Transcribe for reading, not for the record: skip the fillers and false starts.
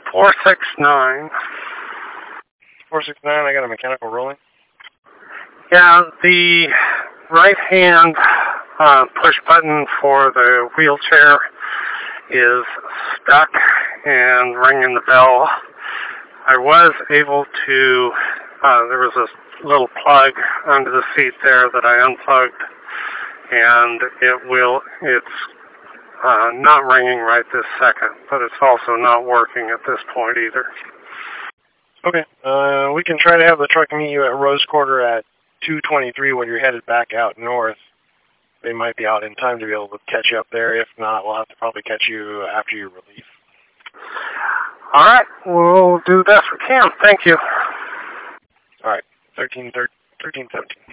469. 469, I got a mechanical rolling. Yeah, the right hand push button for the wheelchair is stuck and ringing the bell. I was able to, there was a little plug under the seat there that I unplugged, and it's not ringing right this second, but it's also not working at this point either. Okay, we can try to have the truck meet you at Rose Quarter at 2:23 when you're headed back out north. They might be out in time to be able to catch you up there. If not, we'll have to probably catch you after your relief. All right, we'll do the best we can. Thank you. All right, 1317.